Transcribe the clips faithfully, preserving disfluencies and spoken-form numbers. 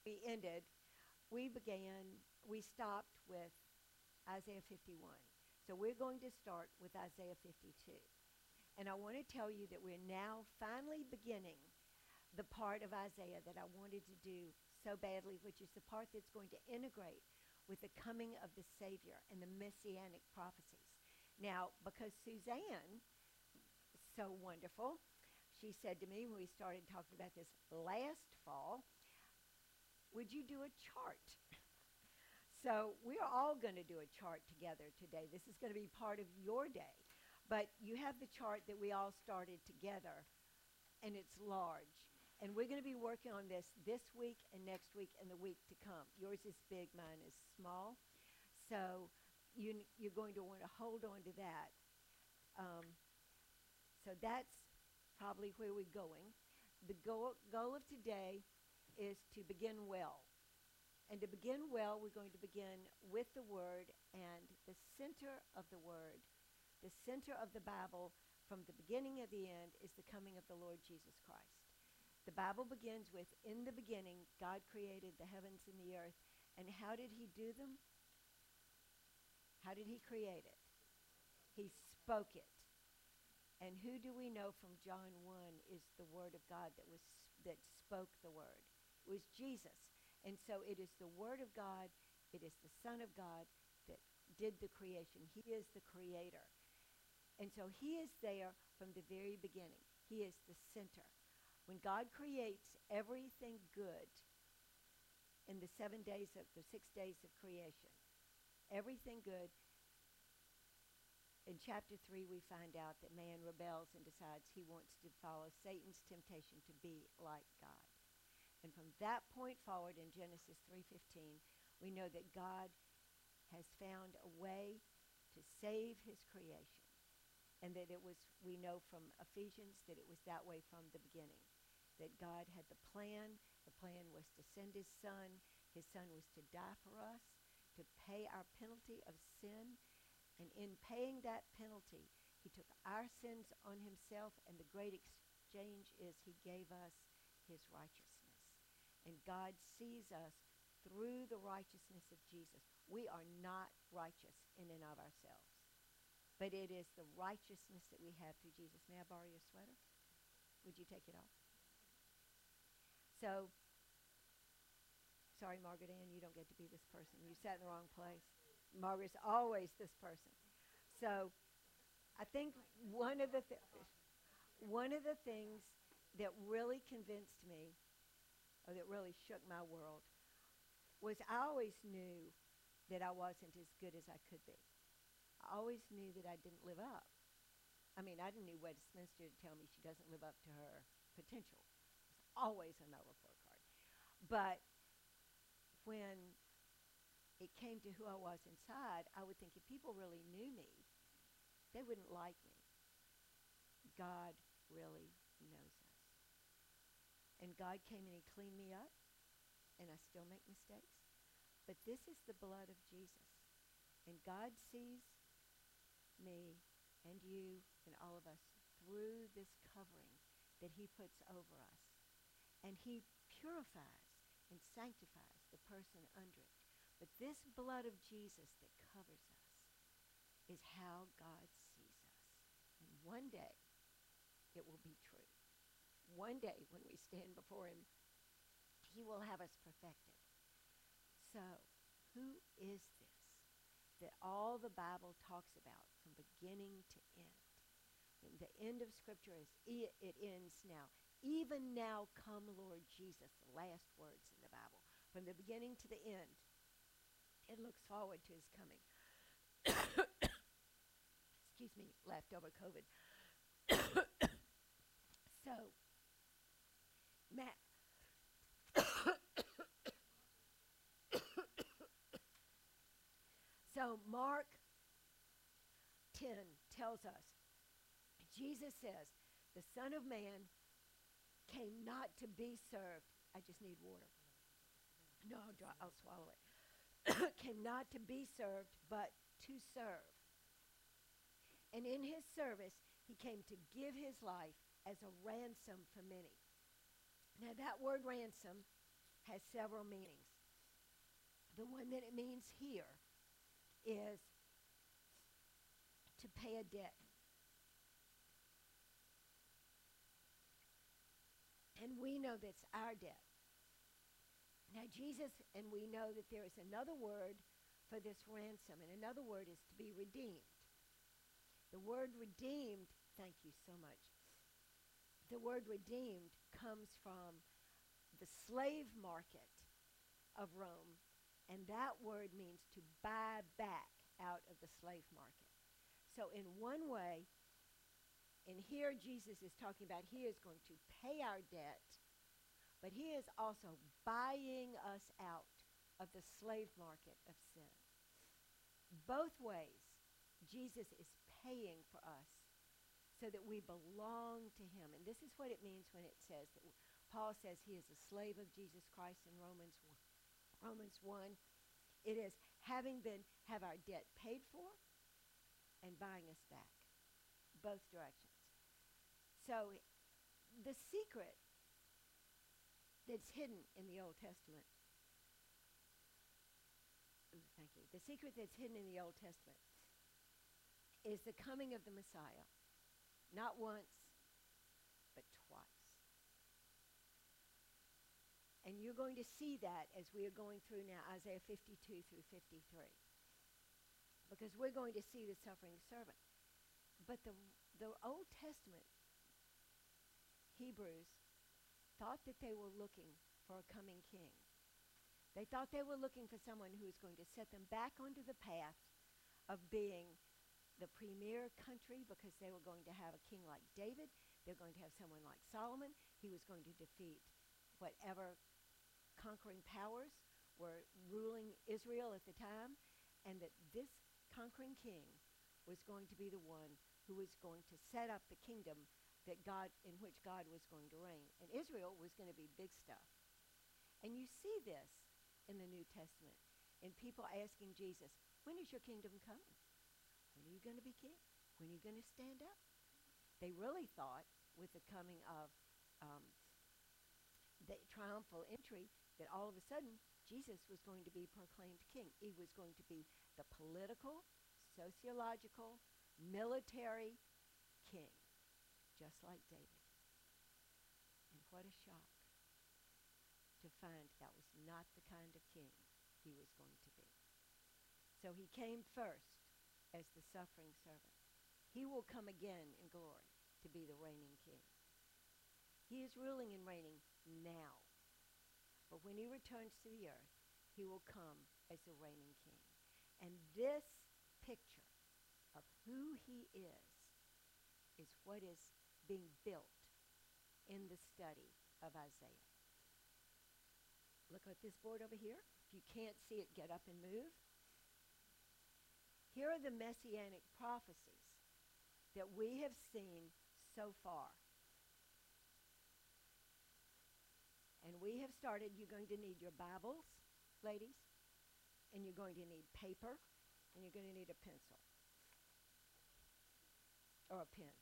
we ended, we began, we stopped with Isaiah fifty-one. So we're going to start with Isaiah fifty-two. And I want to tell you that we're now finally beginning the part of Isaiah that I wanted to do so badly, which is the part that's going to integrate with the coming of the Savior and the messianic prophecies. Now, because Suzanne, so wonderful, she said to me when we started talking about this last fall, would you do a chart? So we are all going to do a chart together today. This is going to be part of your day. But you have the chart that we all started together, and it's large. And we're going to be working on this this week and next week and the week to come. Yours is big, mine is small. So you, you're going to want to hold on to that. Um, so that's probably where we're going. The goal, goal of today is to begin well. And to begin well, we're going to begin with the Word, and the center of the Word, the center of the Bible from the beginning of the end is the coming of the Lord Jesus Christ. The Bible begins with, in the beginning, God created the heavens and the earth. And how did he do them? How did he create it? He spoke it. And who do we know from John one is the Word of God that was that spoke the Word? It was Jesus. And so it is the Word of God, it is the Son of God that did the creation. He is the creator. And so he is there from the very beginning. He is the center. When God creates everything good in the seven days of the six days of creation, everything good, in chapter three we find out that man rebels and decides he wants to follow Satan's temptation to be like God. And from that point forward in Genesis three fifteen, we know that God has found a way to save his creation. And that it was, we know from Ephesians, that it was that way from the beginning. That God had the plan. The plan was to send his son. His son was to die for us, to pay our penalty of sin. And in paying that penalty, he took our sins on himself, and the great exchange is he gave us his righteousness. And God sees us through the righteousness of Jesus. We are not righteous in and of ourselves, but it is the righteousness that we have through Jesus. May I borrow your sweater? Would you take it off? So, sorry, Margaret Ann, you don't get to be this person. You sat in the wrong place. Margaret's always this person. So, I think one of the th- one of the things that really convinced me, or that really shook my world, was I always knew that I wasn't as good as I could be. I always knew that I didn't live up. I mean, I didn't need Westminster to tell me she doesn't live up to her potential. It's always on my report card. But when it came to who I was inside, I would think if people really knew me, they wouldn't like me. God really knows us. And God came and he cleaned me up, and I still make mistakes. But this is the blood of Jesus. And God sees me and you and all of us through this covering that he puts over us. And he purifies and sanctifies the person under it. But this blood of Jesus that covers us is how God sees us. And one day it will be true. One day when we stand before him, he will have us perfected. So, who is this that all the Bible talks about from beginning to end? And the end of Scripture is, it, it ends now. Even now come, Lord Jesus, the last words in the Bible. From the beginning to the end, it looks forward to his coming. Excuse me, leftover COVID. So, Matt. So, Mark ten tells us, Jesus says, the Son of Man came not to be served. I just need water. No, I'll, draw, I'll swallow it. Came not to be served, but to serve. And in his service, he came to give his life as a ransom for many. Now, that word ransom has several meanings. The one that it means here is to pay a debt. And we know that's our debt. Now, Jesus, and we know that there is another word for this ransom, and another word is to be redeemed. The word redeemed, thank you so much. The word redeemed comes from the slave market of Rome, and that word means to buy back out of the slave market. So in one way, and here Jesus is talking about he is going to pay our debt, but he is also buying us out of the slave market of sin. Both ways, Jesus is paying for us so that we belong to him. And this is what it means when it says that Paul says he is a slave of Jesus Christ in Romans Romans one. It is having been, have our debt paid for and buying us back. Both directions. So the secret that's hidden in the Old Testament, ooh, thank you, the secret that's hidden in the Old Testament is the coming of the Messiah, not once, but twice. And you're going to see that as we are going through now Isaiah fifty-two through fifty-three, because we're going to see the suffering servant. But the, the Old Testament Hebrews thought that they were looking for a coming king. They thought they were looking for someone who was going to set them back onto the path of being the premier country, because they were going to have a king like David. They're going to have someone like Solomon. He was going to defeat whatever conquering powers were ruling Israel at the time, and that this conquering king was going to be the one who was going to set up the kingdom that God, in which God was going to reign. And Israel was going to be big stuff. And you see this in the New Testament, in people asking Jesus, when is your kingdom coming? When are you going to be king? When are you going to stand up? They really thought with the coming of um, the triumphal entry that all of a sudden Jesus was going to be proclaimed king. He was going to be the political, sociological, military king, just like David. And what a shock to find that was not the kind of king he was going to be. So he came first as the suffering servant. He will come again in glory to be the reigning king. He is ruling and reigning now. But when he returns to the earth, he will come as the reigning king. And this picture of who he is is what is being built in the study of Isaiah. Look at this board over here. If you can't see it, get up and move. Here are the messianic prophecies that we have seen so far. And we have started, you're going to need your Bibles, ladies, and you're going to need paper, and you're going to need a pencil or a pen.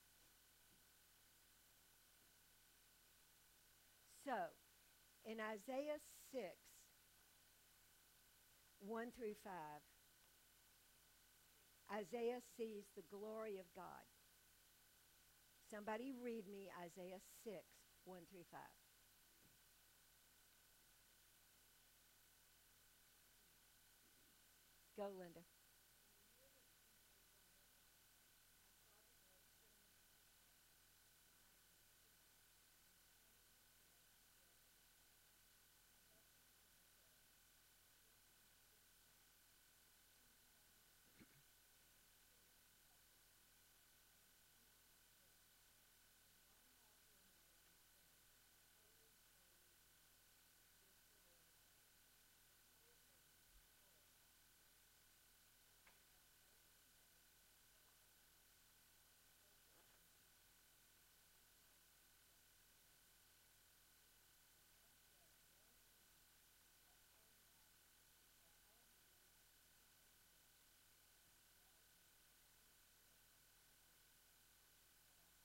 So, in Isaiah six, one through five, Isaiah sees the glory of God. Somebody read me Isaiah six, one through five. Go, Linda.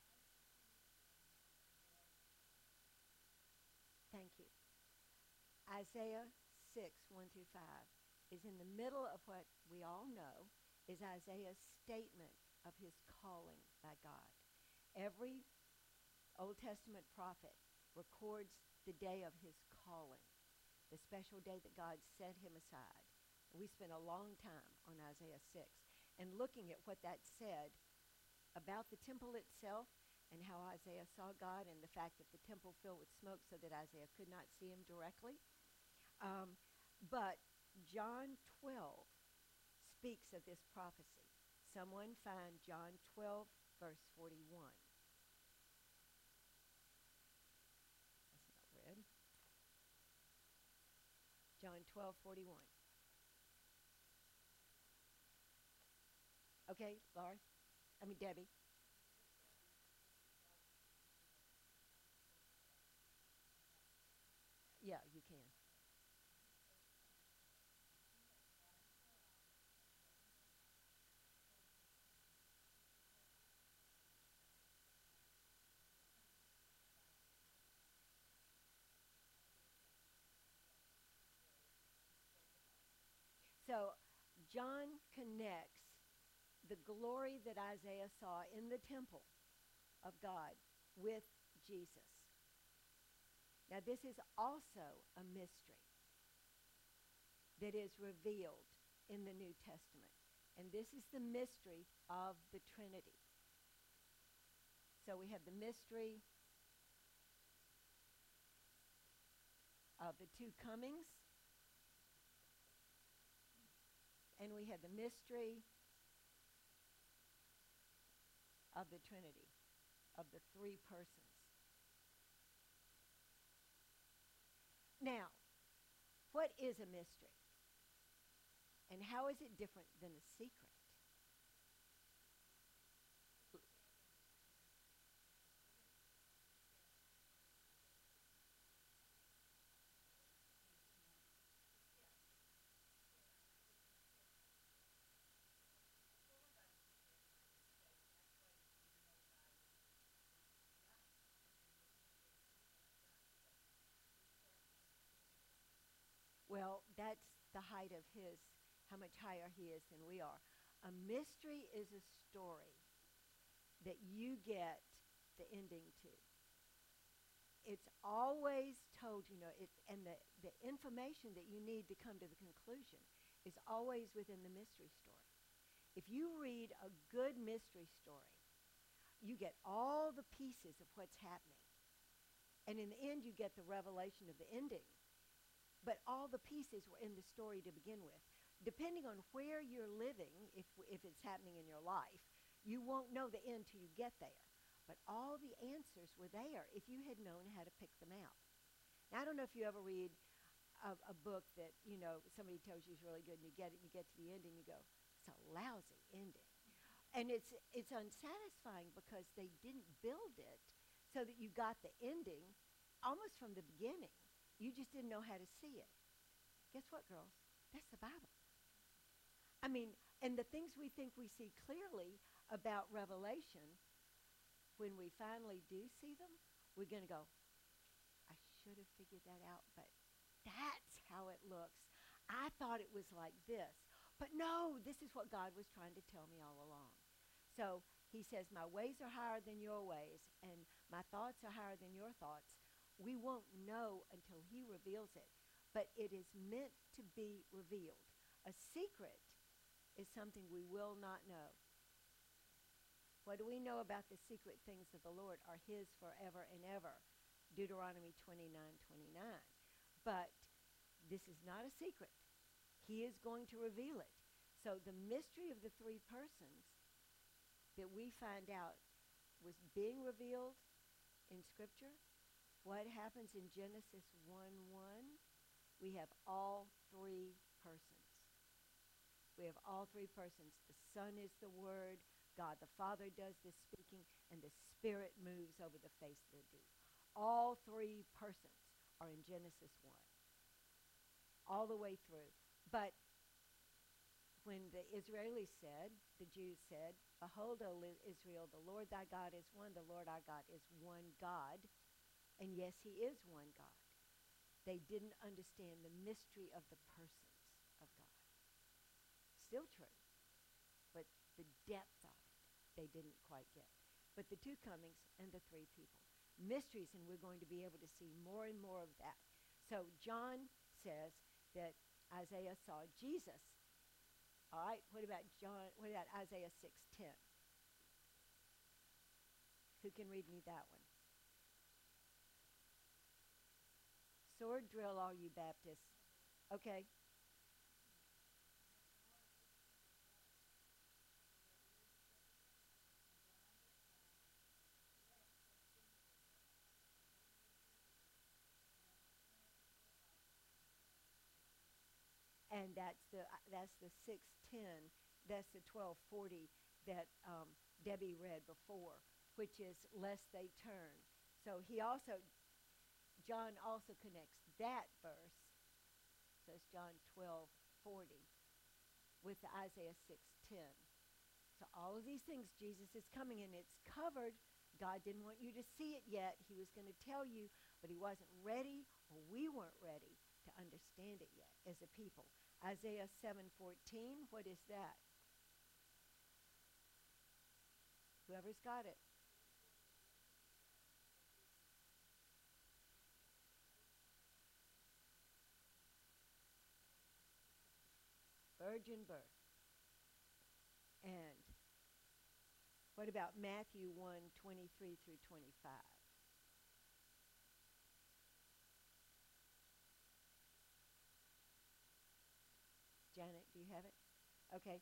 Thank you. Isaiah six, one through five, is in the middle of what we all know is Isaiah's statement of his calling by God. Every Old Testament prophet records the day of his calling, the special day that God set him aside. We spent a long time on Isaiah six and looking at what that said about the temple itself and how Isaiah saw God and the fact that the temple filled with smoke so that Isaiah could not see him directly. Um, but John twelve speaks of this prophecy. Someone find John twelve, verse forty-one. That's not red. John twelve, forty-one. Okay, Laura? I mean, Debbie. Yeah, you can. So John connects the glory that Isaiah saw in the temple of God with Jesus. Now, this is also a mystery that is revealed in the New Testament. And this is the mystery of the Trinity. So we have the mystery of the two comings, and we have the mystery of the Trinity, of the three persons. Now, what is a mystery? And how is it different than a secret? Well, that's the height of his, how much higher he is than we are. A mystery is a story that you get the ending to. It's always told, you know, it, and the, the information that you need to come to the conclusion is always within the mystery story. If you read a good mystery story, you get all the pieces of what's happening. And in the end, you get the revelation of the ending. But all the pieces were in the story to begin with. Depending on where you're living, if, if it's happening in your life, you won't know the end till you get there. But all the answers were there if you had known how to pick them out. Now, I don't know if you ever read a, a book that, you know, somebody tells you is really good, and you get it, and you get to the end, and you go, it's a lousy ending. And it's, it's unsatisfying because they didn't build it so that you got the ending almost from the beginning. You just didn't know how to see it. Guess what, girls? That's the Bible. I mean, and the things we think we see clearly about Revelation, when we finally do see them, we're going to go, I should have figured that out, but that's how it looks. I thought it was like this. But no, this is what God was trying to tell me all along. So he says, my ways are higher than your ways, and my thoughts are higher than your thoughts. We won't know until he reveals it, but it is meant to be revealed. A secret is something we will not know. What do we know about the secret things of the Lord are his forever and ever? Deuteronomy twenty-nine twenty-nine. But this is not a secret. He is going to reveal it. So the mystery of the three persons that we find out was being revealed in Scripture. What happens in Genesis one one? We have all three persons. We have all three persons. The Son is the Word. God the Father does the speaking, and the Spirit moves over the face of the deep. All three persons are in Genesis one, all the way through. But when the Israelis said, the Jews said, behold, O Israel, the Lord thy God is one, the Lord our God is one God. And yes, he is one God. They didn't understand the mystery of the persons of God. Still true, but the depth of it, they didn't quite get. But the two comings and the three people. Mysteries, and we're going to be able to see more and more of that. So John says that Isaiah saw Jesus. All right, what about John? What about Isaiah six ten? Who can read me that one? Sword drill, all you Baptists. Okay. And that's the uh, that's the six ten. That's the twelve forty that um, Debbie read before, which is lest they turn. So he also, John also connects that verse, says John twelve forty, with the Isaiah six ten. So all of these things, Jesus is coming, and it's covered. God didn't want you to see it yet. He was going to tell you, but he wasn't ready, or we weren't ready to understand it yet as a people. Isaiah seven fourteen, what is that? Whoever's got it. Virgin birth. And what about Matthew one twenty-three through twenty-five? Janet, do you have it? Okay.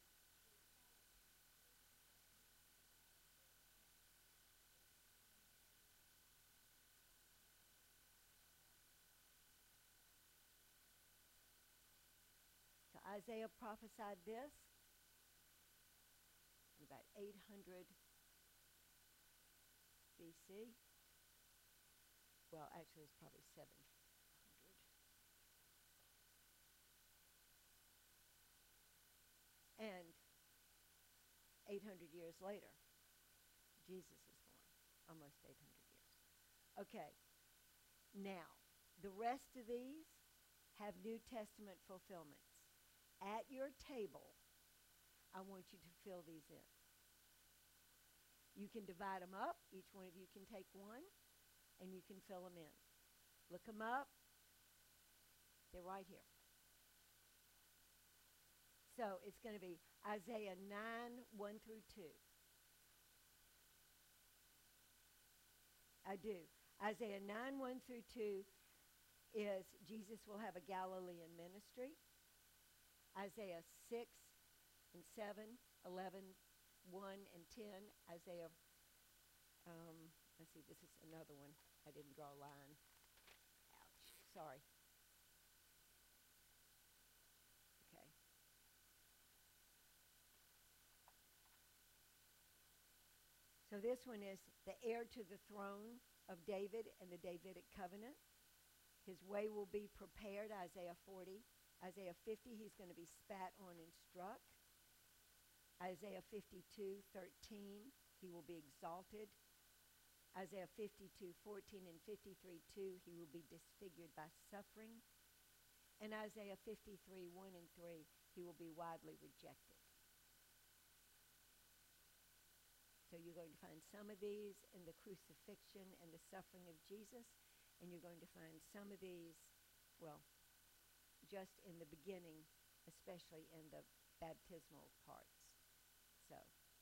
So Isaiah prophesied this in about eight hundred B C. Well, actually, it's probably seven hundred. And eight hundred years later, Jesus is born, almost eight hundred years. Okay, now, the rest of these have New Testament fulfillments. At your table, I want you to fill these in. You can divide them up. Each one of you can take one, and you can fill them in. Look them up. They're right here. So it's going to be Isaiah nine, one through two. I do. Isaiah nine, one through two is Jesus will have a Galilean ministry. Isaiah six and seven, eleven, one and ten. Isaiah, um, let's see, this is another one. I didn't draw a line. Ouch, sorry. Okay. So this one is the heir to the throne of David and the Davidic covenant. His way will be prepared, Isaiah forty. Isaiah fifty, he's going to be spat on and struck. Isaiah fifty-two, thirteen, he will be exalted. Isaiah fifty-two, fourteen and fifty-three, two, he will be disfigured by suffering. And Isaiah fifty-three, one and three, he will be widely rejected. So you're going to find some of these in the crucifixion and the suffering of Jesus, and you're going to find some of these, well, just in the beginning, especially in the baptismal parts. So,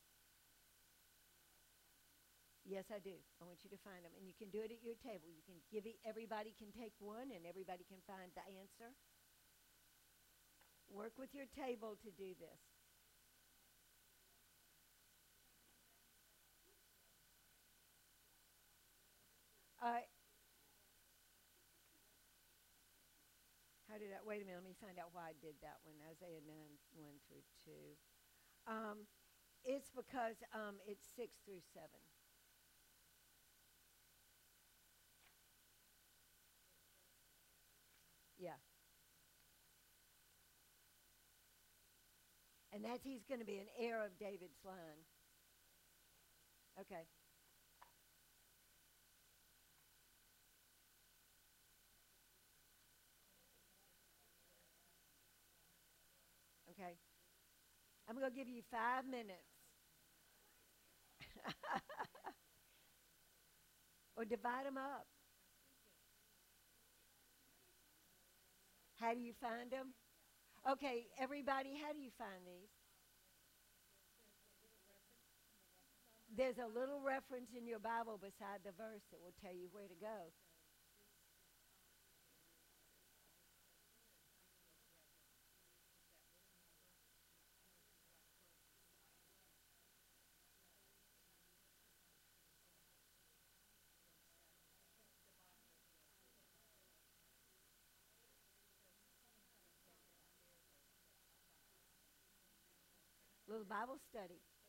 yes, I do. I want you to find them, and you can do it at your table. You can give it, everybody can take one, and everybody can find the answer. Work with your table to do this. Uh, how did that? Wait a minute. Let me find out why I did that one. Isaiah nine, one through two. Um, it's because um, it's six through seven. Yeah. And that's he's going to be an heir of David's line. Okay. Okay. I'm going to give you five minutes. Or divide them up. How do you find them? Okay, everybody, how do you find these? There's a little reference in your Bible beside the verse that will tell you where to go. Little Bible study.